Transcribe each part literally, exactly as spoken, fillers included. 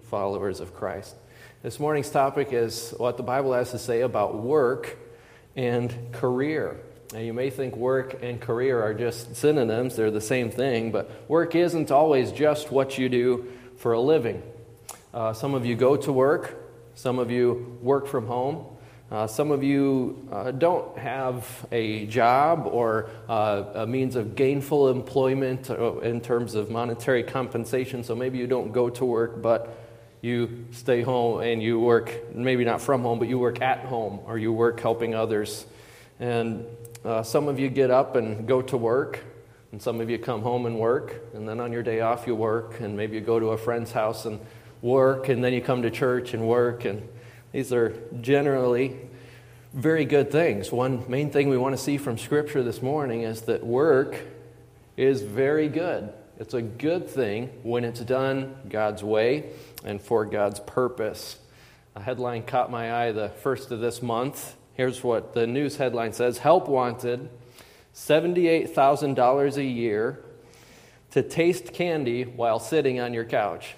followers of Christ. This morning's topic is what the Bible has to say about work and career. Now, you may think work and career are just synonyms, they're the same thing, but work isn't always just what you do for a living. Uh, some of you go to work, some of you work from home, uh, some of you uh, don't have a job or uh, a means of gainful employment in terms of monetary compensation, so maybe you don't go to work, but you stay home and you work, maybe not from home, but you work at home or you work helping others. And uh, some of you get up and go to work, and some of you come home and work, and then on your day off you work, and maybe you go to a friend's house and work, and then you come to church and work, and these are generally very good things. One main thing we want to see from Scripture this morning is that work is very good. It's a good thing when it's done God's way and for God's purpose. A headline caught my eye the first of this month. Here's what the news headline says: Help wanted, seventy-eight thousand dollars a year to taste candy while sitting on your couch.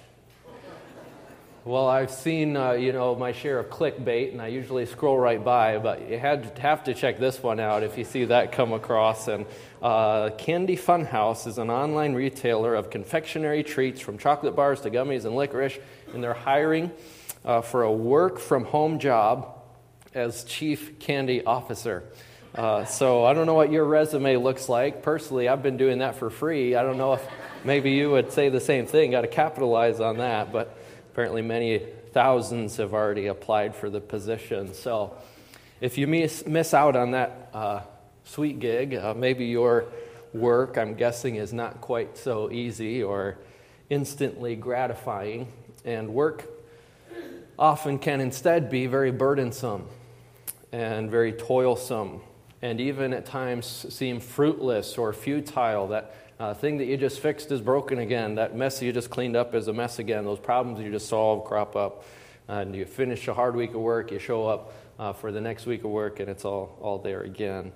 Well, I've seen, uh, you know, my share of clickbait, and I usually scroll right by, but you had to have to check this one out if you see that come across. And uh, Candy Funhouse is an online retailer of confectionery treats from chocolate bars to gummies and licorice, and they're hiring uh, for a work-from-home job as chief candy officer. Uh, so I don't know what your resume looks like. Personally, I've been doing that for free. I don't know if maybe you would say the same thing. Got to capitalize on that, but apparently many thousands have already applied for the position. So if you miss, miss out on that uh, sweet gig, uh, maybe your work, I'm guessing, is not quite so easy or instantly gratifying. And work often can instead be very burdensome and very toilsome, and even at times seem fruitless or futile. That uh, thing that you just fixed is broken again. That mess you just cleaned up is a mess again. Those problems you just solved crop up. And you finish a hard week of work, you show up uh, for the next week of work, and it's all, all there again.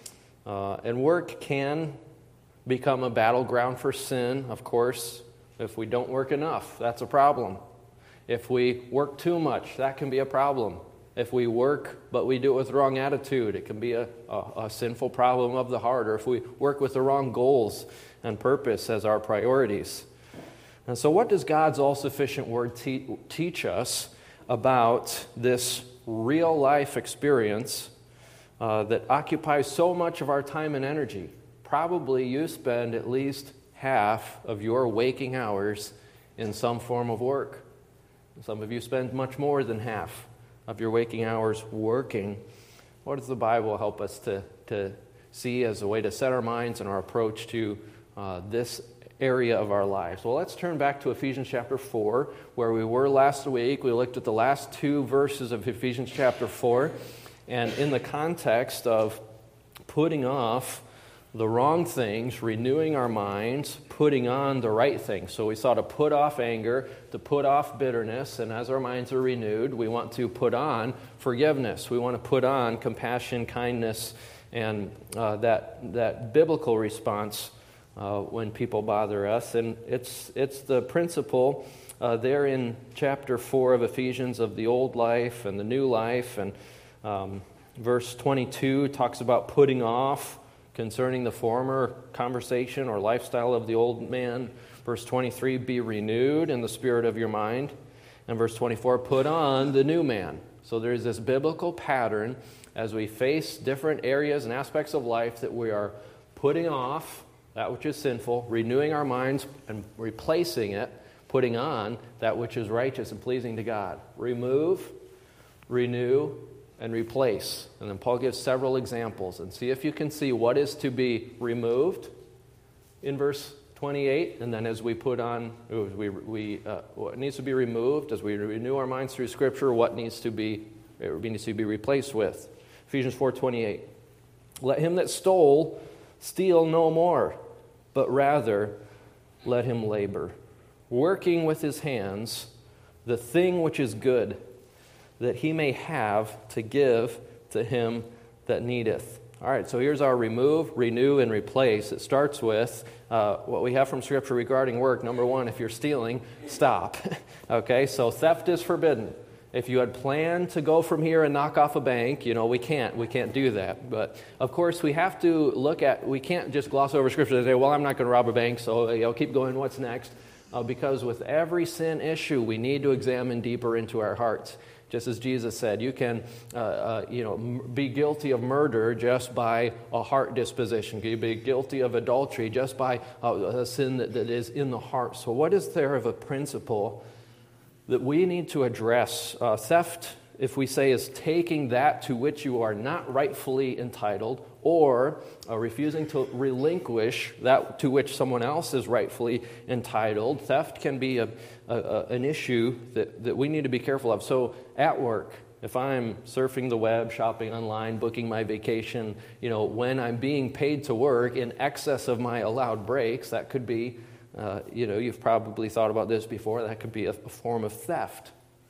Uh, and work can become a battleground for sin, of course. If we don't work enough, that's a problem. If we work too much, that can be a problem. If we work, but we do it with the wrong attitude, it can be a, a, a sinful problem of the heart. Or if we work with the wrong goals and purpose as our priorities. And so what does God's all-sufficient Word te- teach us about this real-life experience uh, that occupies so much of our time and energy? Probably you spend at least half of your waking hours in some form of work. Some of you spend much more than half of your waking hours working. What does the Bible help us to, to see as a way to set our minds and our approach to uh, this area of our lives? Well, let's turn back to Ephesians chapter four, where we were last week. We looked at the last two verses of Ephesians chapter four, and in the context of putting off the wrong things, renewing our minds, putting on the right things. So we saw to put off anger, to put off bitterness, and as our minds are renewed, we want to put on forgiveness. We want to put on compassion, kindness, and uh, that that biblical response uh, when people bother us. And it's it's the principle uh, there in chapter four of Ephesians of the old life and the new life. And um, verse twenty-two talks about putting off concerning the former conversation or lifestyle of the old man. Verse twenty-three, be renewed in the spirit of your mind. And verse twenty-four, put on the new man. So there's this biblical pattern as we face different areas and aspects of life that we are putting off that which is sinful, renewing our minds and replacing it, putting on that which is righteous and pleasing to God. Remove, renew, and replace. And then Paul gives several examples. And see if you can see what is to be removed in verse twenty-eight. And then as we put on, we, we uh, what needs to be removed, as we renew our minds through Scripture, what needs to be, it needs to be replaced with. Ephesians four twenty-eight. Let him that stole steal no more, but rather let him labor, working with his hands the thing which is good, that he may have to give to him that needeth. All right, so here's our remove, renew, and replace. It starts with uh, what we have from Scripture regarding work. Number one, if you're stealing, stop. Okay, so theft is forbidden. If you had planned to go from here and knock off a bank, you know, we can't. We can't do that. But, of course, we have to look at, we can't just gloss over Scripture and say, well, I'm not going to rob a bank, so you know, keep going, what's next? Uh, because with every sin issue, we need to examine deeper into our hearts. Just as Jesus said, you can, uh, uh, you know, m- be guilty of murder just by a heart disposition. You can be guilty of adultery just by uh, a sin that, that is in the heart. So what is there of a principle that we need to address? Uh, theft, if we say, is taking that to which you are not rightfully entitled, or uh, refusing to relinquish that to which someone else is rightfully entitled. Theft can be a, a, a, an issue that, that we need to be careful of. So at work, if I'm surfing the web, shopping online, booking my vacation, you know, when I'm being paid to work in excess of my allowed breaks, that could be, uh, you know, you've probably thought about this before, that could be a, a form of theft.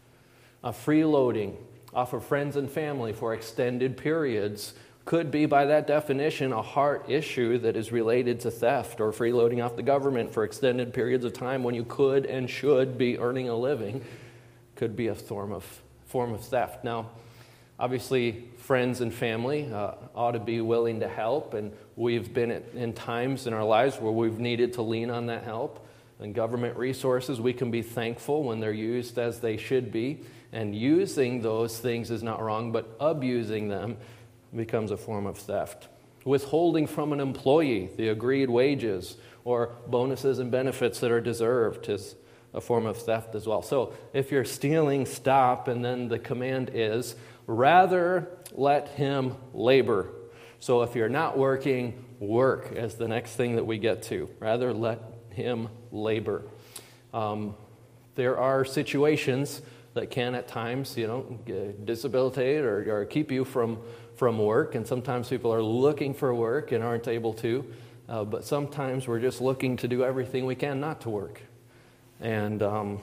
Uh, freeloading off of friends and family for extended periods could be, by that definition, a heart issue that is related to theft, or freeloading off the government for extended periods of time when you could and should be earning a living could be a form of form of theft. Now, obviously, friends and family uh, ought to be willing to help, and we've been at, in times in our lives where we've needed to lean on that help. And government resources, we can be thankful when they're used as they should be, and using those things is not wrong, but abusing them becomes a form of theft. Withholding from an employee the agreed wages or bonuses and benefits that are deserved is a form of theft as well. So if you're stealing, stop, and then the command is, rather let him labor. So if you're not working, work is the next thing that we get to. Rather let him labor. Um, there are situations that can at times, you know, disabilitate or, or keep you from from work, and sometimes people are looking for work and aren't able to, uh, but sometimes we're just looking to do everything we can not to work. And um,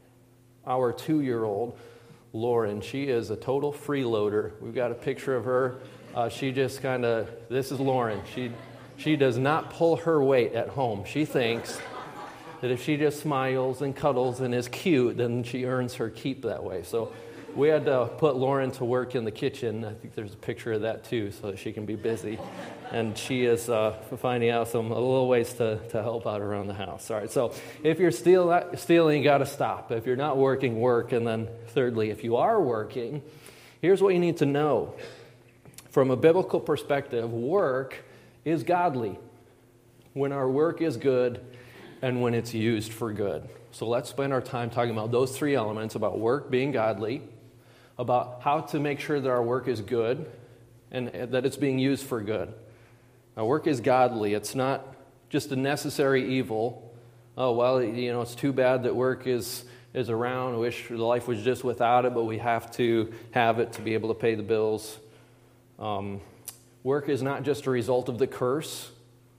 our two-year-old, Lauren, she is a total freeloader. We've got a picture of her. Uh, she just kind of, this is Lauren. She, she does not pull her weight at home. She thinks that if she just smiles and cuddles and is cute, then she earns her keep that way. So we had to put Lauren to work in the kitchen. I think there's a picture of that too, so that she can be busy. And she is uh, finding out some a little ways to, to help out around the house. All right, so if you're steal, stealing, you got to stop. If you're not working, work. And then thirdly, if you are working, here's what you need to know. From a biblical perspective, work is godly when our work is good and when it's used for good. So let's spend our time talking about those three elements, about work being godly, about how to make sure that our work is good and that it's being used for good. Now, work is godly. It's not just a necessary evil. Oh, well, you know, it's too bad that work is, is around. I wish life was just without it, but we have to have it to be able to pay the bills. Um, work is not just a result of the curse.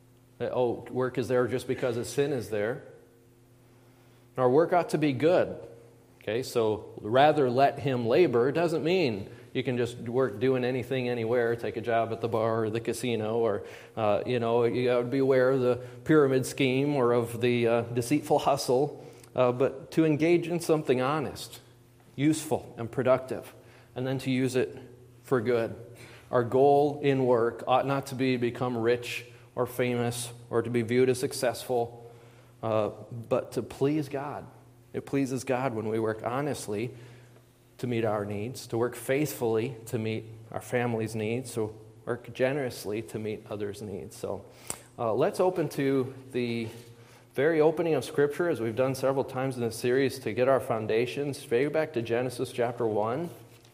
Oh, work is there just because a sin is there. Our work ought to be good. Okay, so rather let him labor doesn't mean you can just work doing anything anywhere, take a job at the bar or the casino, or, uh, you know, you got to be aware of the pyramid scheme or of the uh, deceitful hustle, uh, but to engage in something honest, useful, and productive, and then to use it for good. Our goal in work ought not to be to become rich or famous or to be viewed as successful, uh, but to please God. It pleases God when we work honestly to meet our needs, to work faithfully to meet our family's needs, to work generously to meet others' needs. So uh, let's open to the very opening of Scripture, as we've done several times in this series, to get our foundations. Go back to Genesis chapter one.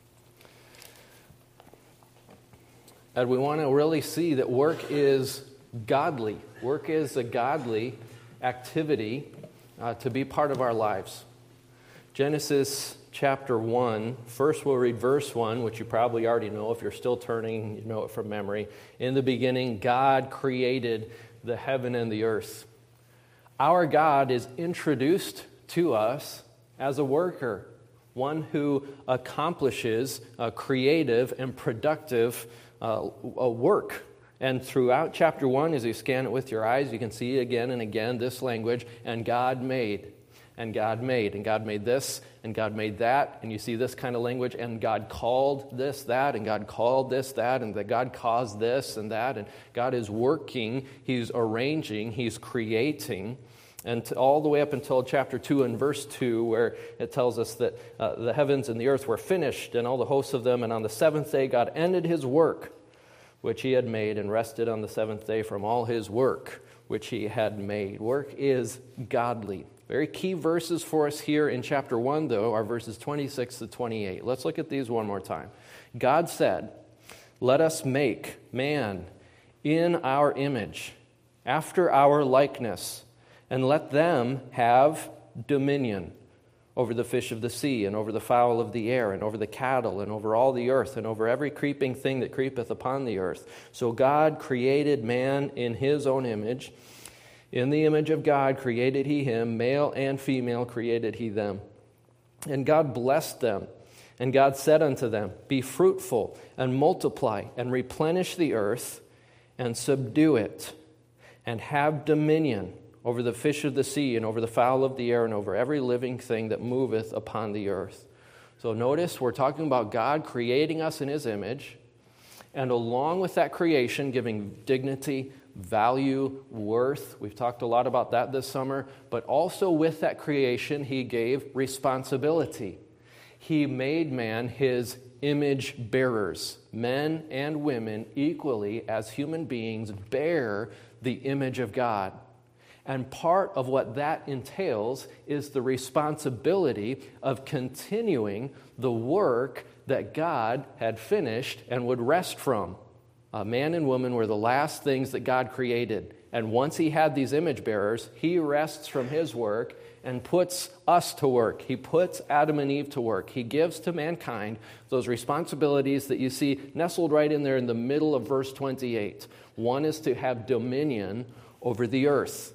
And we want to really see that work is godly. Work is a godly activity uh, to be part of our lives. Genesis chapter one, first we'll read verse one, which you probably already know. If you're still turning, you know it from memory. In the beginning, God created the heaven and the earth. Our God is introduced to us as a worker, one who accomplishes a creative and productive uh, work. And throughout chapter one, as you scan it with your eyes, you can see again and again this language, and God made, and God made, and God made this, and God made that, and you see this kind of language, and God called this, that, and God called this, that, and that God caused this and that, and God is working, He's arranging, He's creating, and to, all the way up until chapter two and verse two, where it tells us that uh, the heavens and the earth were finished, and all the hosts of them, and on the seventh day God ended His work, which He had made, and rested on the seventh day from all His work, which He had made. Work is godly. Very key verses for us here in chapter one, though, are verses twenty-six to twenty-eight. Let's look at these one more time. God said, "Let us make man in our image, after our likeness, and let them have dominion over the fish of the sea, and over the fowl of the air, and over the cattle, and over all the earth, and over every creeping thing that creepeth upon the earth." So God created man in His own image. In the image of God created He him, male and female created He them. And God blessed them, and God said unto them, "Be fruitful, and multiply, and replenish the earth, and subdue it, and have dominion over the fish of the sea, and over the fowl of the air, and over every living thing that moveth upon the earth." So notice, we're talking about God creating us in His image, and along with that creation, giving dignity, value, worth. We've talked a lot about that this summer, but also with that creation, He gave responsibility. He made man His image bearers. Men and women equally, as human beings, bear the image of God. And part of what that entails is the responsibility of continuing the work that God had finished and would rest from. Uh, man and woman were the last things that God created. And once He had these image bearers, He rests from His work and puts us to work. He puts Adam and Eve to work. He gives to mankind those responsibilities that you see nestled right in there in the middle of verse twenty-eight. One is to have dominion over the earth.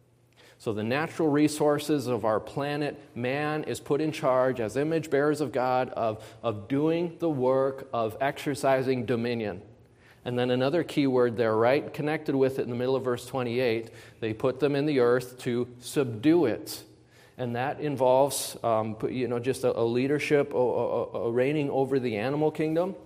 So the natural resources of our planet, man is put in charge as image bearers of God of, of doing the work of exercising dominion. And then another key word there, right connected with it in the middle of verse twenty-eight, they put them in the earth to subdue it. And that involves, um, you know, just a, a leadership, a, a, a reigning over the animal kingdom.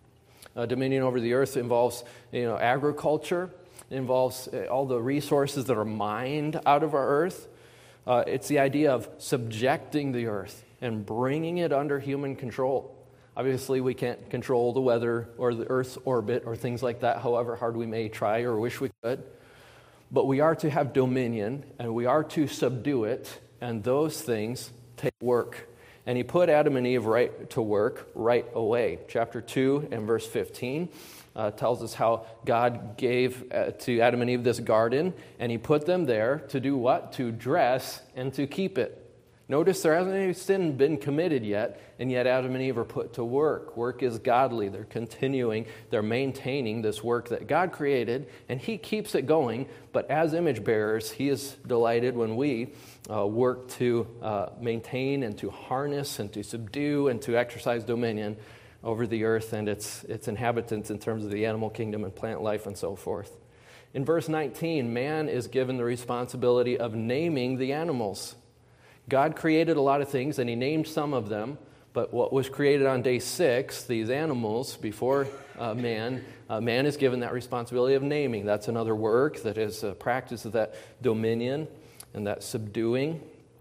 Uh, dominion over the earth involves, you know, agriculture. It involves all the resources that are mined out of our earth. Uh, it's the idea of subjecting the earth and bringing it under human control. Obviously, we can't control the weather or the Earth's orbit or things like that, however hard we may try or wish we could. But we are to have dominion, and we are to subdue it, and those things take work. And He put Adam and Eve right to work right away. Chapter two and verse fifteen uh, tells us how God gave uh, to Adam and Eve this garden, and He put them there to do what? To dress and to keep it. Notice there hasn't any sin been committed yet, and yet Adam and Eve are put to work. Work is godly. They're continuing, they're maintaining this work that God created, and He keeps it going. But as image bearers, He is delighted when we uh, work to uh, maintain and to harness and to subdue and to exercise dominion over the earth and its, its inhabitants in terms of the animal kingdom and plant life and so forth. In verse nineteen, man is given the responsibility of naming the animals. God created a lot of things, and He named some of them, but what was created on day six, these animals, before uh, man, uh, man is given that responsibility of naming. That's another work that is a practice of that dominion and that subduing.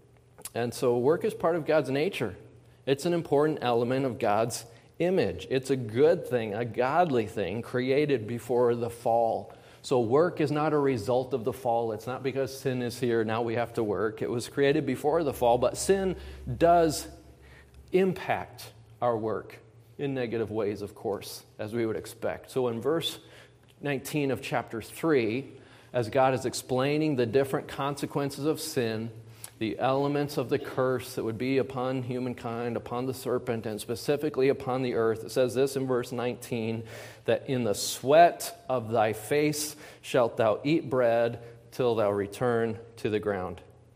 And so work is part of God's nature. It's an important element of God's image. It's a good thing, a godly thing, created before the fall. So work is not a result of the fall. It's not because sin is here, now we have to work. It was created before the fall, but sin does impact our work in negative ways, of course, as we would expect. So in verse nineteen of chapter three, as God is explaining the different consequences of sin, the elements of the curse that would be upon humankind, upon the serpent, and specifically upon the earth. It says this in verse nineteen, that in the sweat of thy face shalt thou eat bread till thou return to the ground.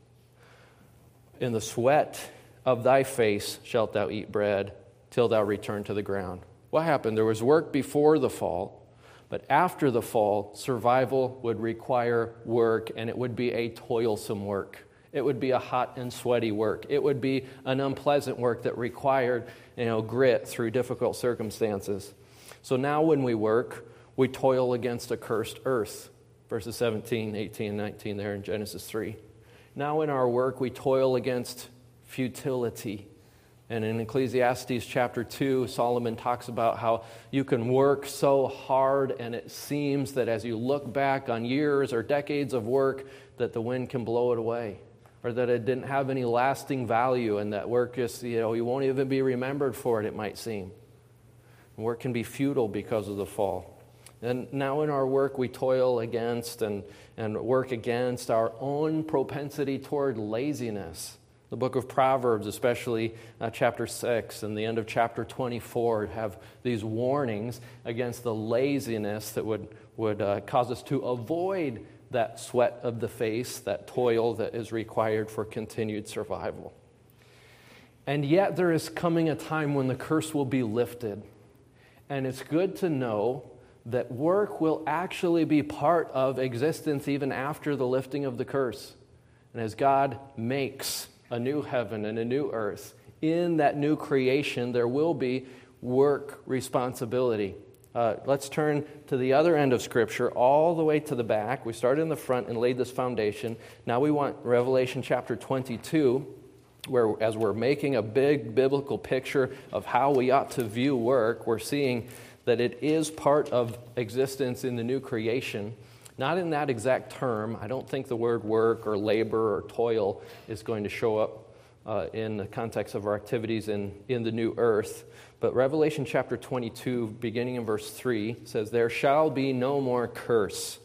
In the sweat of thy face shalt thou eat bread till thou return to the ground. What happened? There was work before the fall, But after the fall, survival would require work, and it would be a toilsome work. It would be a hot and sweaty work. It would be an unpleasant work that required, you know, grit through difficult circumstances. So now when we work, we toil against a cursed earth. Verses seventeen, eighteen, and nineteen there in Genesis three. Now in our work, we toil against futility. And in Ecclesiastes chapter two, Solomon talks about how you can work so hard and it seems that as you look back on years or decades of work, that the wind can blow it away, or that it didn't have any lasting value, and that work is, you know, you won't even be remembered for it, it might seem. Work can be futile because of the fall. And now in our work, we toil against and, and work against our own propensity toward laziness. The book of Proverbs, especially uh, chapter six and the end of chapter twenty-four, have these warnings against the laziness that would, would uh, cause us to avoid that sweat of the face, that toil that is required for continued survival. And yet there is coming a time when the curse will be lifted. And it's good to know that work will actually be part of existence even after the lifting of the curse. And as God makes a new heaven and a new earth, in that new creation, there will be work responsibility. Uh, let's turn to the other end of Scripture, all the way to the back. We started in the front and laid this foundation. Now we want Revelation chapter twenty-two, where as we're making a big biblical picture of how we ought to view work, we're seeing that it is part of existence in the new creation. Not in that exact term. I don't think the word work or labor or toil is going to show up uh, in the context of our activities in, in the new earth. But Revelation chapter twenty-two, beginning in verse three, says, "There shall be no more curse,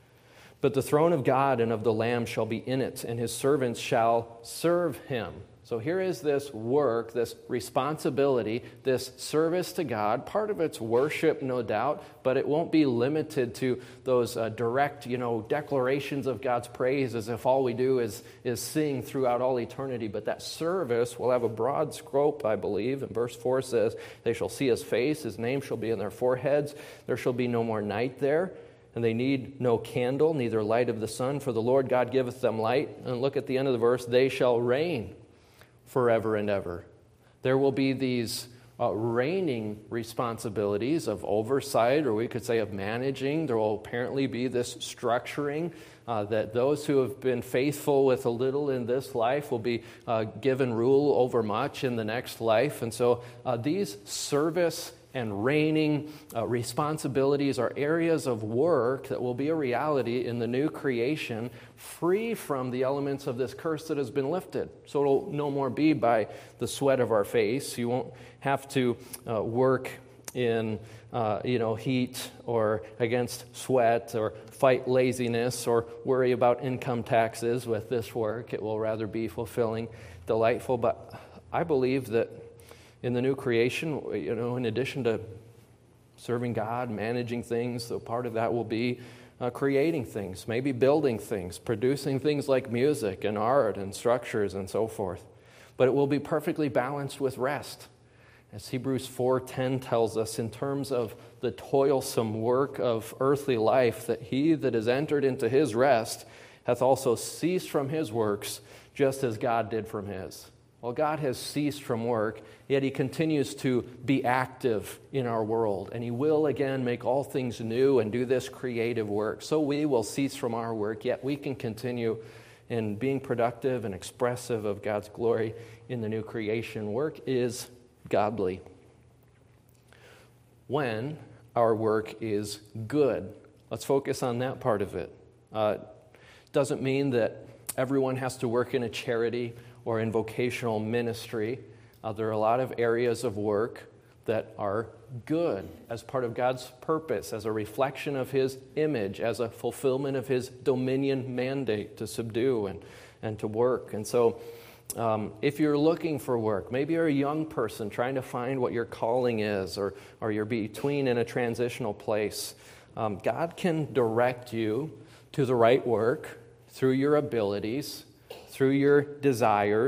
but the throne of God and of the Lamb shall be in it, and his servants shall serve him." So here is this work, this responsibility, this service to God. Part of it's worship, no doubt, but it won't be limited to those uh, direct, you know, declarations of God's praise as if all we do is, is sing throughout all eternity. But that service will have a broad scope, I believe. And verse four says, "They shall see his face, his name shall be in their foreheads. There shall be no more night there. And they need no candle, neither light of the sun, for the Lord God giveth them light." And look at the end of the verse, "They shall reign forever and ever." There will be these uh, reigning responsibilities of oversight, or we could say of managing. There will apparently be this structuring uh, that those who have been faithful with a little in this life will be uh, given rule over much in the next life. And so uh, these service and reigning uh, responsibilities are areas of work that will be a reality in the new creation, free from the elements of this curse that has been lifted. So it'll no more be by the sweat of our face. You won't have to uh, work in uh, you know heat or against sweat or fight laziness or worry about income taxes with this work. It will rather be fulfilling, delightful. But I believe that in the new creation, you know, in addition to serving God, managing things, so part of that will be uh, creating things, maybe building things, producing things like music and art and structures and so forth. But it will be perfectly balanced with rest. As Hebrews four ten tells us, in terms of the toilsome work of earthly life, that he that is entered into his rest hath also ceased from his works, just as God did from his. Well, God has ceased from work, yet he continues to be active in our world, and he will again make all things new and do this creative work. So we will cease from our work, yet we can continue in being productive and expressive of God's glory in the new creation. Work is godly when our work is good. Let's focus on that part of it. Uh, doesn't mean that everyone has to work in a charity or in vocational ministry. Uh, there are a lot of areas of work that are good as part of God's purpose, as a reflection of his image, as a fulfillment of his dominion mandate to subdue and, and to work. And so um, if you're looking for work, maybe you're a young person trying to find what your calling is, or, or you're between in a transitional place, um, God can direct you to the right work through your abilities, through your desires,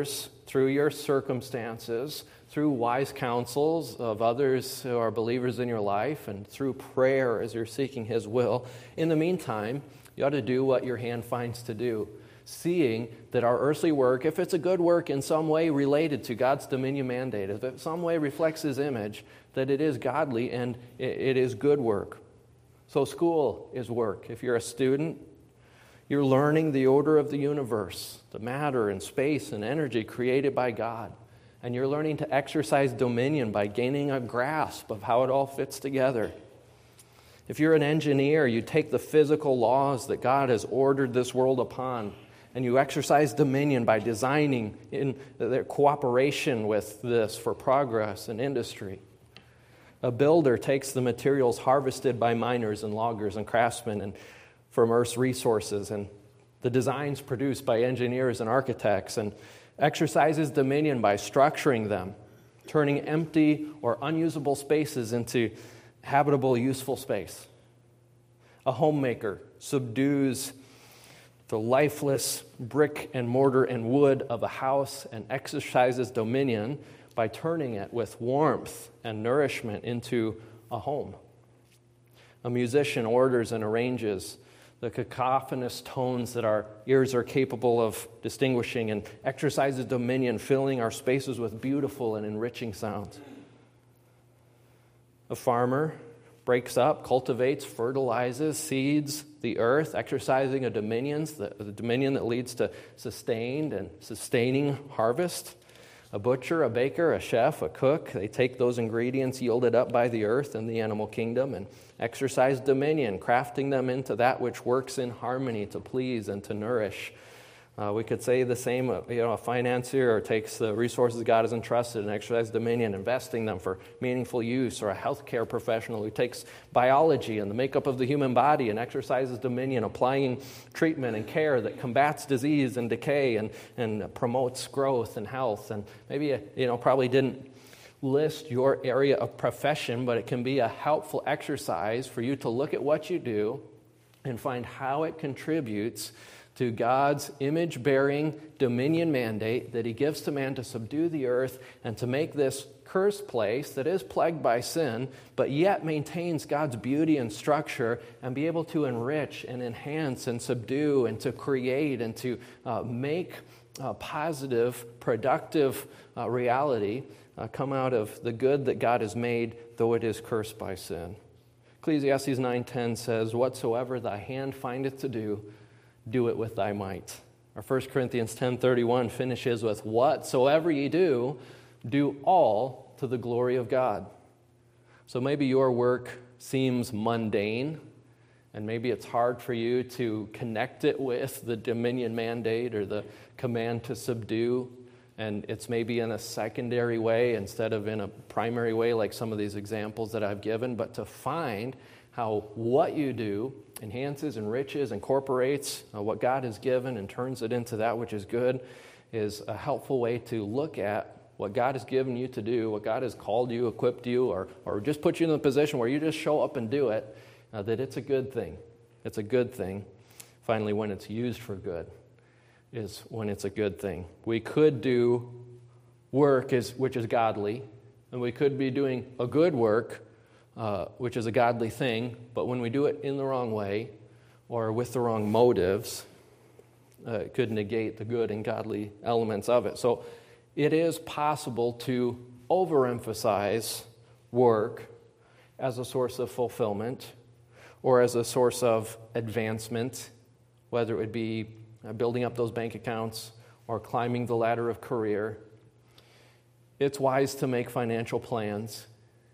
through your circumstances, through wise counsels of others who are believers in your life, and through prayer as you're seeking His will. In the meantime, you ought to do what your hand finds to do, seeing that our earthly work, if it's a good work in some way related to God's dominion mandate, if it in some way reflects His image, that it is godly and it is good work. So school is work. If you're a student, you're learning the order of the universe, the matter and space and energy created by God. And you're learning to exercise dominion by gaining a grasp of how it all fits together. If you're an engineer, you take the physical laws that God has ordered this world upon, and you exercise dominion by designing in their cooperation with this for progress in industry. A builder takes the materials harvested by miners and loggers and craftsmen and from Earth's resources, and the designs produced by engineers and architects, and exercises dominion by structuring them, turning empty or unusable spaces into habitable, useful space. A homemaker subdues the lifeless brick and mortar and wood of a house and exercises dominion by turning it with warmth and nourishment into a home. A musician orders and arranges the cacophonous tones that our ears are capable of distinguishing and exercises dominion, filling our spaces with beautiful and enriching sounds. A farmer breaks up, cultivates, fertilizes, seeds the earth, exercising a dominion, the, the dominion that leads to sustained and sustaining harvest. A butcher, a baker, a chef, a cook, they take those ingredients yielded up by the earth and the animal kingdom and exercise dominion, crafting them into that which works in harmony to please and to nourish. Uh, we could say the same, you know, a financier takes the resources God has entrusted and exercises dominion, investing them for meaningful use, or a healthcare professional who takes biology and the makeup of the human body and exercises dominion, applying treatment and care that combats disease and decay and, and promotes growth and health. And maybe, you know, probably didn't list your area of profession, but it can be a helpful exercise for you to look at what you do and find how it contributes to God's image-bearing dominion mandate that He gives to man to subdue the earth and to make this cursed place that is plagued by sin, but yet maintains God's beauty and structure, and be able to enrich and enhance and subdue and to create and to uh, make uh, positive, productive uh, reality uh, come out of the good that God has made, though it is cursed by sin. Ecclesiastes nine ten says, "Whatsoever thy hand findeth to do, do it with thy might." Our First Corinthians ten thirty-one finishes with, "Whatsoever ye do, do all to the glory of God." So maybe your work seems mundane, and maybe it's hard for you to connect it with the dominion mandate or the command to subdue, and it's maybe in a secondary way instead of in a primary way like some of these examples that I've given, but to find how what you do enhances, enriches, incorporates uh, what God has given and turns it into that which is good is a helpful way to look at what God has given you to do, what God has called you, equipped you, or, or just put you in a position where you just show up and do it, uh, that it's a good thing. It's a good thing. Finally, when it's used for good is when it's a good thing. We could do work is, which is godly, and we could be doing a good work Uh, which is a godly thing, but when we do it in the wrong way or with the wrong motives, uh, it could negate the good and godly elements of it. So it is possible to overemphasize work as a source of fulfillment or as a source of advancement, whether it would be uh, building up those bank accounts or climbing the ladder of career. It's wise to make financial plans.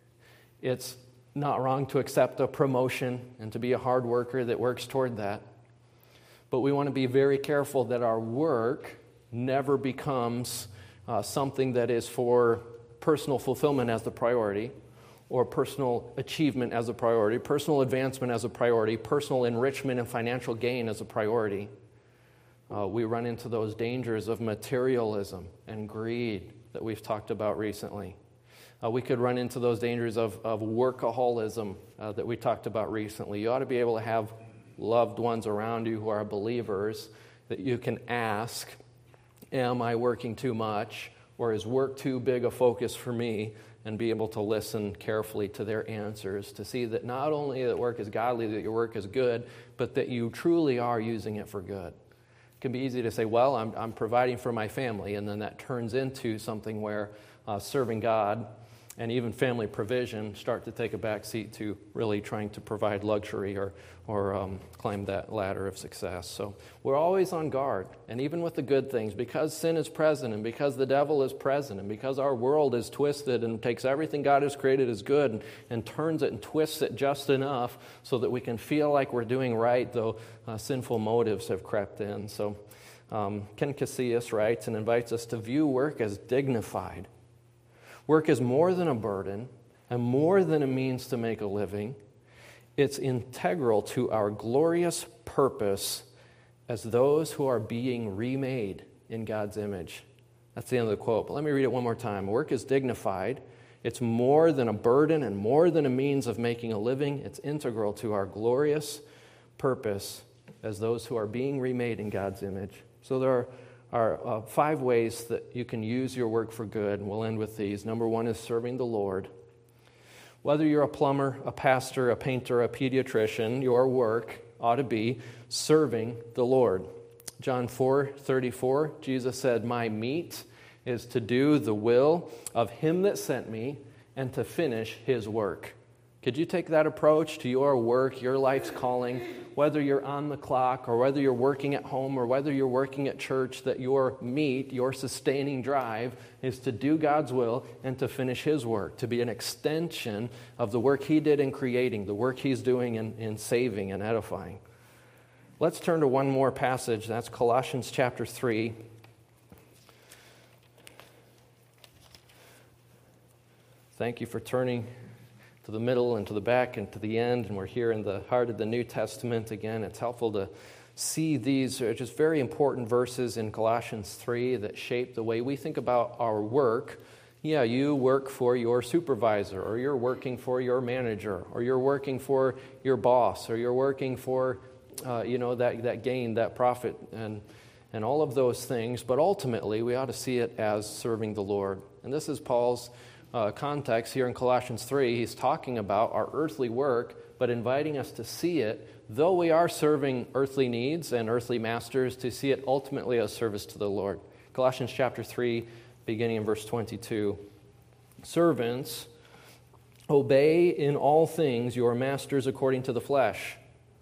It's not wrong to accept a promotion and to be a hard worker that works toward that. But we want to be very careful that our work never becomes uh, something that is for personal fulfillment as the priority, or personal achievement as a priority, personal advancement as a priority, personal enrichment and financial gain as a priority. Uh, we run into those dangers of materialism and greed that we've talked about recently. Uh, we could run into those dangers of, of workaholism uh, that we talked about recently. You ought to be able to have loved ones around you who are believers that you can ask Am I working too much, or is work too big a focus for me? And be able to listen carefully to their answers, to see that not only that work is godly, that your work is good, but that you truly are using it for good. It can be easy to say, well, I'm, I'm providing for my family, and then that turns into something where uh, serving God and even family provision start to take a back seat to really trying to provide luxury or, or um, climb that ladder of success. So we're always on guard, and even with the good things, because sin is present and because the devil is present and because our world is twisted and takes everything God has created as good and, and turns it and twists it just enough so that we can feel like we're doing right, though uh, sinful motives have crept in. So um, Ken Casillas writes and invites us to view work as dignified. Work is more than a burden and more than a means to make a living. It's integral to our glorious purpose as those who are being remade in God's image. That's the end of the quote, but let me read it one more time. Work is dignified. It's more than a burden and more than a means of making a living. It's integral to our glorious purpose as those who are being remade in God's image. So there are are uh, five ways that you can use your work for good, and we'll end with these. Number one is serving the Lord. Whether you're a plumber, a pastor, a painter, a pediatrician, your work ought to be serving the Lord. John four thirty-four, Jesus said, "My meat is to do the will of him that sent me and to finish his work." Could you take that approach to your work, your life's calling, whether you're on the clock or whether you're working at home or whether you're working at church, that your meat, your sustaining drive is to do God's will and to finish his work, to be an extension of the work he did in creating, the work he's doing in, in saving and edifying. Let's turn to one more passage. That's Colossians chapter three. Thank you for turning to the middle and to the back and to the end, and we're here in the heart of the New Testament again. It's helpful to see these are just very important verses in Colossians three that shape the way we think about our work. Yeah, you work for your supervisor, or you're working for your manager, or you're working for your boss, or you're working for uh, you know that that gain, that profit, and and all of those things. But ultimately, we ought to see it as serving the Lord. And this is Paul's Uh, context here in Colossians three. He's talking about our earthly work, but inviting us to see it, though we are serving earthly needs and earthly masters, to see it ultimately as service to the Lord. Colossians chapter three, beginning in verse twenty-two. "Servants, obey in all things your masters according to the flesh,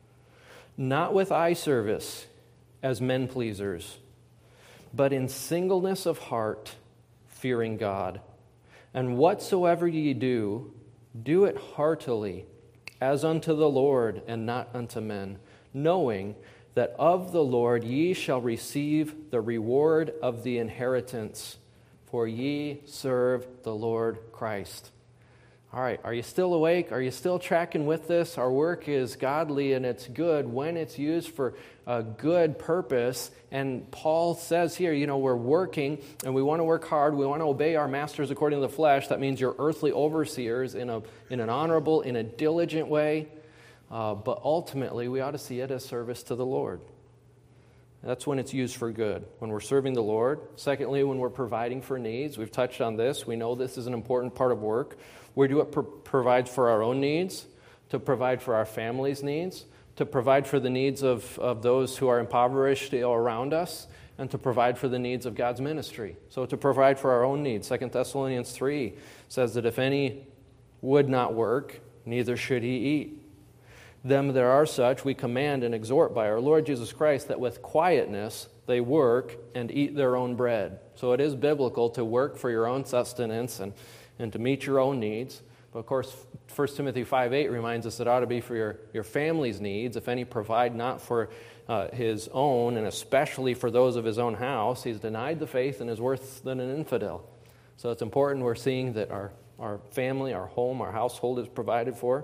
not with eye service as men pleasers, but in singleness of heart, fearing God. And whatsoever ye do, do it heartily, as unto the Lord and not unto men, knowing that of the Lord ye shall receive the reward of the inheritance, for ye serve the Lord Christ." All right, are you still awake? Are you still tracking with this? Our work is godly and it's good when it's used for a good purpose. And Paul says here, you know, we're working and we want to work hard. We want to obey our masters according to the flesh. That means your earthly overseers in a in an honorable, in a diligent way. Uh, but ultimately, we ought to see it as service to the Lord. That's when it's used for good, when we're serving the Lord. Secondly, when we're providing for needs. We've touched on this. We know this is an important part of work. We do it pro- provide for our own needs, to provide for our family's needs, to provide for the needs of, of those who are impoverished around us, and to provide for the needs of God's ministry. So to provide for our own needs. Second Thessalonians three says that if any would not work, neither should he eat. Them that are such we command and exhort by our Lord Jesus Christ, that with quietness they work and eat their own bread. So it is biblical to work for your own sustenance and, and to meet your own needs. But of course, First Timothy five eight reminds us it ought to be for your, your family's needs. If any provide not for uh, his own, and especially for those of his own house, he's denied the faith and is worse than an infidel. So it's important we're seeing that our, our family, our home, our household is provided for,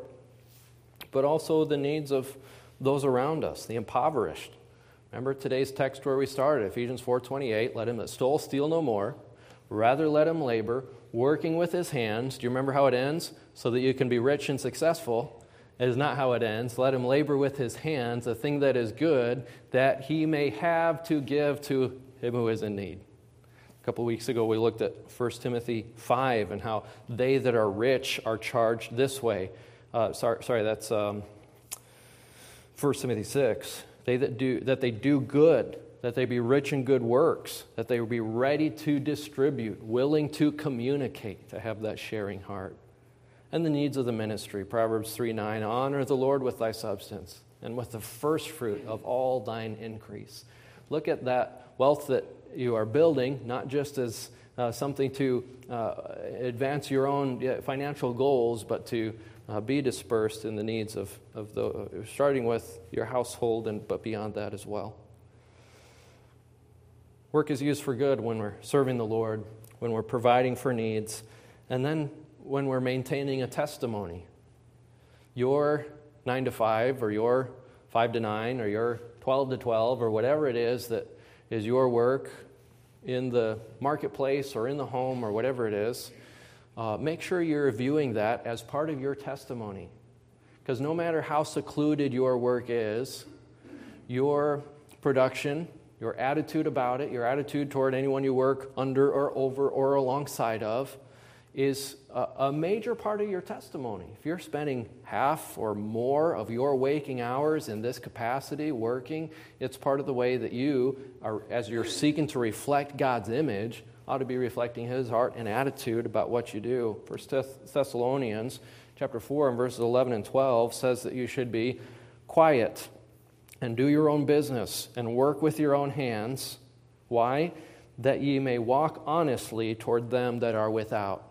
but also the needs of those around us, the impoverished. Remember today's text where we started, Ephesians four twenty-eight, let him that stole steal no more, rather let him labor, working with his hands. Do you remember how it ends? So that you can be rich and successful. It is not how it ends. Let him labor with his hands, a thing that is good, that he may have to give to him who is in need. A couple of weeks ago, we looked at First Timothy five and how they that are rich are charged this way. Uh, sorry, sorry, that's um, First Timothy six. They that do that they do good, that they be rich in good works, that they be ready to distribute, willing to communicate, to have that sharing heart. And the needs of the ministry. Proverbs three nine, honor the Lord with thy substance, and with the first fruit of all thine increase. Look at that wealth that you are building, not just as uh, something to uh, advance your own financial goals, but to uh, be dispersed in the needs of, of the, uh, starting with your household, and but beyond that as well. Work is used for good when we're serving the Lord, when we're providing for needs, and then when we're maintaining a testimony. Your nine to five, or your five to nine, or your twelve to twelve, or whatever it is that is your work in the marketplace or in the home or whatever it is, uh, make sure you're viewing that as part of your testimony. Because no matter how secluded your work is, your production, your attitude about it, your attitude toward anyone you work under or over or alongside of, is a, a major part of your testimony. If you're spending half or more of your waking hours in this capacity working, it's part of the way that you, are, as you're seeking to reflect God's image, ought to be reflecting His heart and attitude about what you do. First Thessalonians chapter four and verses eleven and twelve says that you should be quiet and do your own business and work with your own hands. Why? That ye may walk honestly toward them that are without.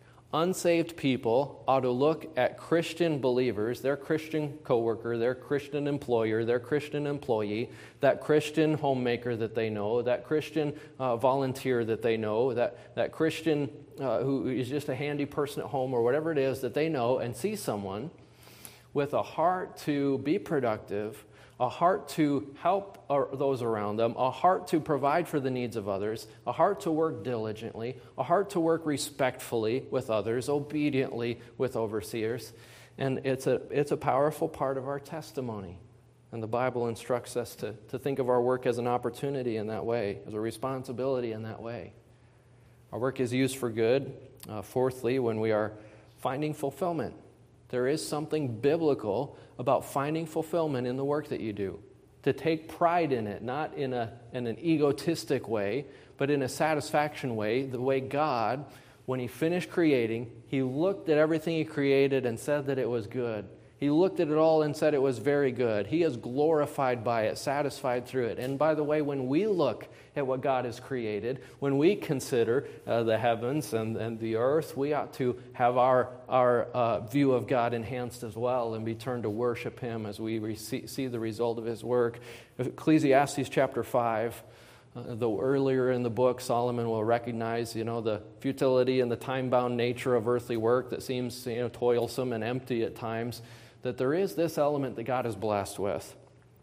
Unsaved people ought to look at Christian believers, their Christian coworker, their Christian employer, their Christian employee, that Christian homemaker that they know, that Christian uh, volunteer that they know, that, that Christian uh, who is just a handy person at home or whatever it is that they know, and see someone with a heart to be productive, a heart to help those around them, a heart to provide for the needs of others, a heart to work diligently, a heart to work respectfully with others, obediently with overseers. And it's a, it's a powerful part of our testimony. And the Bible instructs us to, to think of our work as an opportunity in that way, as a responsibility in that way. Our work is used for good. Uh, fourthly, when we are finding fulfillment. There is something biblical about finding fulfillment in the work that you do. To take pride in it, not in, a, in an egotistic way, but in a satisfaction way, the way God, when He finished creating, He looked at everything He created and said that it was good. He looked at it all and said it was very good. He is glorified by it, satisfied through it. And by the way, when we look at what God has created, when we consider uh, the heavens and, and the earth, we ought to have our, our uh, view of God enhanced as well and be turned to worship Him as we re- see the result of His work. Ecclesiastes chapter five, uh, though earlier in the book, Solomon will recognize, you know, the futility and the time-bound nature of earthly work that seems, you know, toilsome and empty at times, that there is this element that God is blessed with.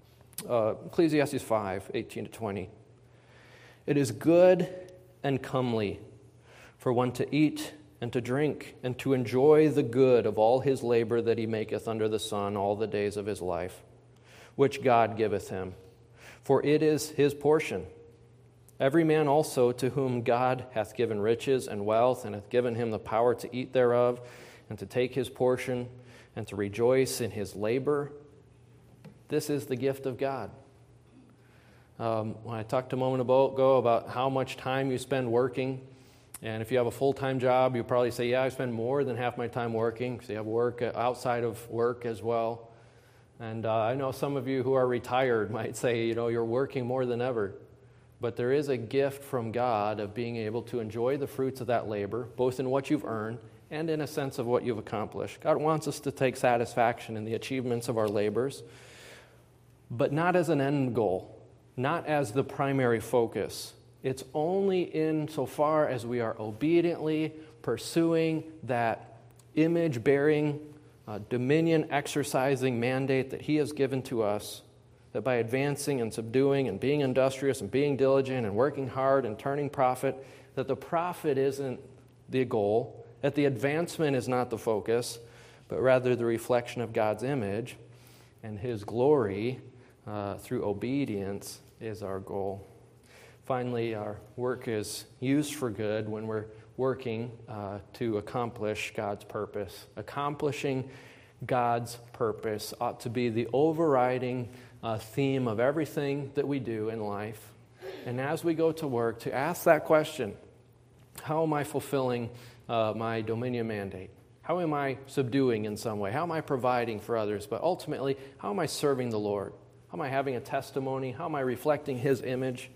Uh, Ecclesiastes five, eighteen to twenty. It is good and comely for one to eat and to drink and to enjoy the good of all his labor that he maketh under the sun all the days of his life, which God giveth him. For it is his portion. Every man also to whom God hath given riches and wealth and hath given him the power to eat thereof and to take his portion and to rejoice in his labor, this is the gift of God. Um, when I talked a moment ago about how much time you spend working, and if you have a full-time job, you probably say, yeah, I spend more than half my time working, so you have work outside of work as well. And uh, I know some of you who are retired might say, you know, you're working more than ever. But there is a gift from God of being able to enjoy the fruits of that labor, both in what you've earned and in a sense of what you've accomplished. God wants us to take satisfaction in the achievements of our labors, but not as an end goal, not as the primary focus. It's only insofar as we are obediently pursuing that image-bearing, uh, dominion-exercising mandate that He has given to us, that by advancing and subduing and being industrious and being diligent and working hard and turning profit, that the profit isn't the goal, that the advancement is not the focus, but rather the reflection of God's image and His glory uh, through obedience is our goal. Finally, our work is used for good when we're working uh, to accomplish God's purpose. Accomplishing God's purpose ought to be the overriding uh, theme of everything that we do in life. And as we go to work, to ask that question, how am I fulfilling uh, my dominion mandate? How am I subduing in some way? How am I providing for others? But ultimately, how am I serving the Lord? How am I having a testimony? How am I reflecting His image?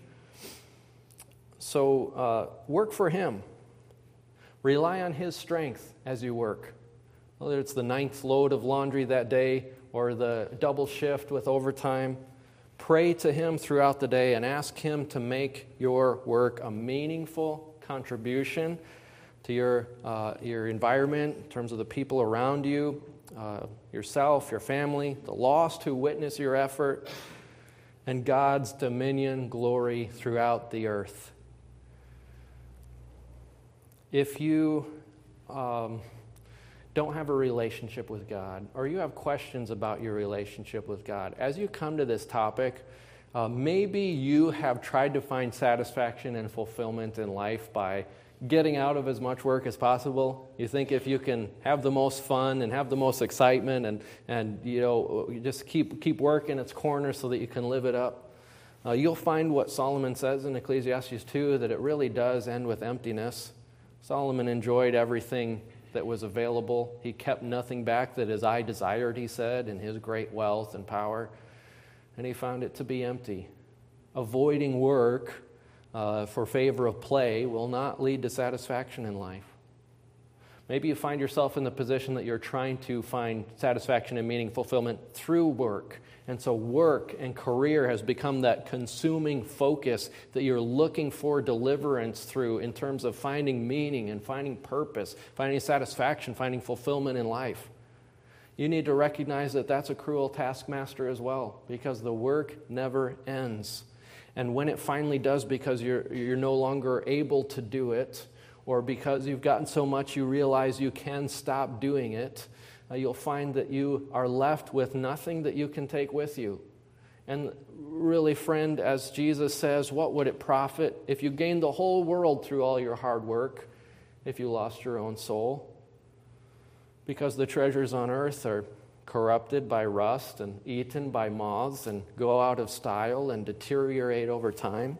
So uh, work for Him. Rely on His strength as you work. Whether it's the ninth load of laundry that day or the double shift with overtime, pray to Him throughout the day and ask Him to make your work a meaningful contribution to your uh, your environment in terms of the people around you, uh, yourself, your family, the lost who witness your effort, and God's dominion glory throughout the earth. If you um, don't have a relationship with God, or you have questions about your relationship with God, as you come to this topic, uh, maybe you have tried to find satisfaction and fulfillment in life by getting out of as much work as possible. You think if you can have the most fun and have the most excitement and, and you know, you just keep, keep working its corners so that you can live it up, uh, you'll find what Solomon says in Ecclesiastes two, that it really does end with emptiness. Solomon enjoyed everything that was available. He kept nothing back that his eye desired, he said, in his great wealth and power. And he found it to be empty. Avoiding work uh, for favor of play will not lead to satisfaction in life. Maybe you find yourself in the position that you're trying to find satisfaction and meaning fulfillment through work. And so work and career has become that consuming focus that you're looking for deliverance through in terms of finding meaning and finding purpose, finding satisfaction, finding fulfillment in life. You need to recognize that that's a cruel taskmaster as well, because the work never ends. And when it finally does, because you're, you're no longer able to do it, or because you've gotten so much you realize you can stop doing it, uh, you'll find that you are left with nothing that you can take with you. And really, friend, as Jesus says, what would it profit if you gained the whole world through all your hard work if you lost your own soul? Because the treasures on earth are corrupted by rust and eaten by moths and go out of style and deteriorate over time.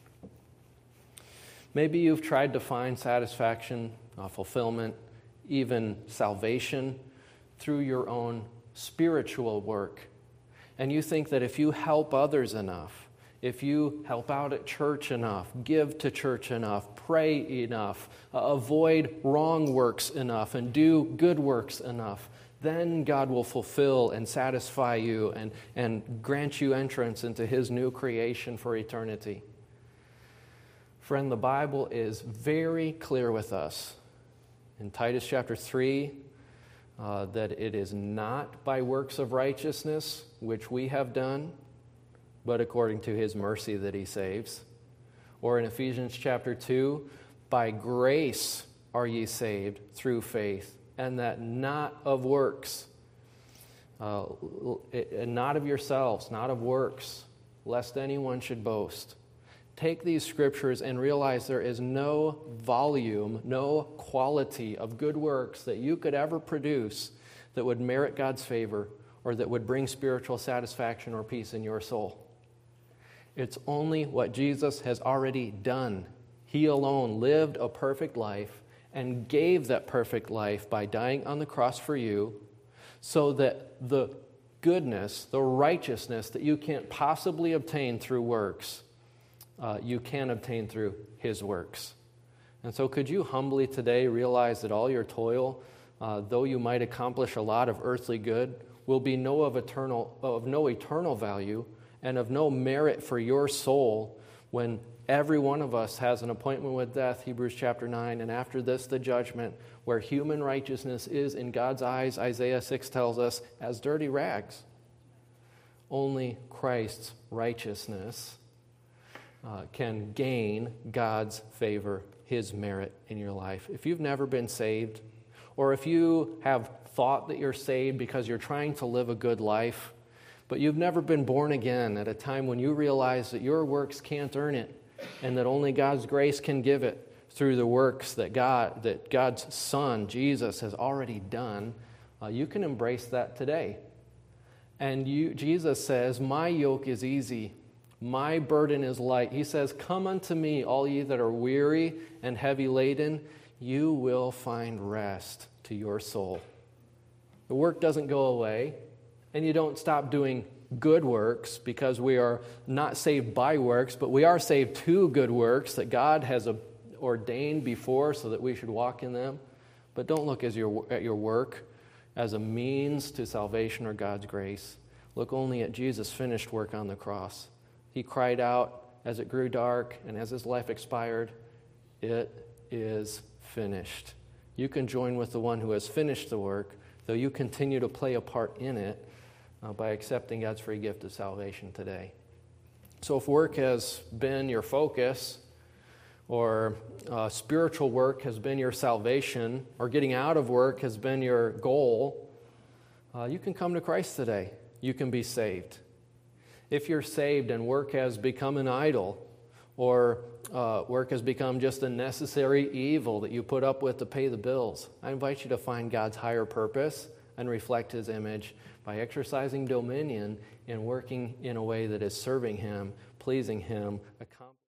Maybe you've tried to find satisfaction, uh, fulfillment, even salvation through your own spiritual work. And you think that if you help others enough, if you help out at church enough, give to church enough, pray enough, uh, avoid wrong works enough, and do good works enough, then God will fulfill and satisfy you and, and grant you entrance into His new creation for eternity. Friend, the Bible is very clear with us in Titus chapter three uh, that it is not by works of righteousness which we have done, but according to His mercy that He saves. Or in Ephesians chapter two, by grace are ye saved through faith, and that not of works, uh, not of yourselves, not of works, lest anyone should boast. Take these scriptures and realize there is no volume, no quality of good works that you could ever produce that would merit God's favor or that would bring spiritual satisfaction or peace in your soul. It's only what Jesus has already done. He alone lived a perfect life and gave that perfect life by dying on the cross for you, so that the goodness, the righteousness that you can't possibly obtain through works, Uh, you can obtain through His works. And so could you humbly today realize that all your toil, uh, though you might accomplish a lot of earthly good, will be no of eternal of no eternal value and of no merit for your soul when every one of us has an appointment with death, Hebrews chapter nine, and after this the judgment, where human righteousness is in God's eyes, Isaiah six tells us, as dirty rags. Only Christ's righteousness Uh, can gain God's favor, His merit in your life. If you've never been saved, or if you have thought that you're saved because you're trying to live a good life, but you've never been born again at a time when you realize that your works can't earn it, and that only God's grace can give it through the works that God, that God's Son, Jesus, has already done, uh, you can embrace that today. And you, Jesus says, my yoke is easy, my burden is light. He says, come unto me, all ye that are weary and heavy laden, you will find rest to your soul. The work doesn't go away, and you don't stop doing good works because we are not saved by works, but we are saved to good works that God has ordained before so that we should walk in them. But don't look as your, at your work as a means to salvation or God's grace. Look only at Jesus' finished work on the cross. He cried out as it grew dark and as his life expired, it is finished. You can join with the one who has finished the work, though you continue to play a part in it uh, by accepting God's free gift of salvation today. So if work has been your focus, or uh, spiritual work has been your salvation, or getting out of work has been your goal, uh, you can come to Christ today. You can be saved. If you're saved and work has become an idol, or uh, work has become just a necessary evil that you put up with to pay the bills, I invite you to find God's higher purpose and reflect His image by exercising dominion and working in a way that is serving Him, pleasing Him, accomplishing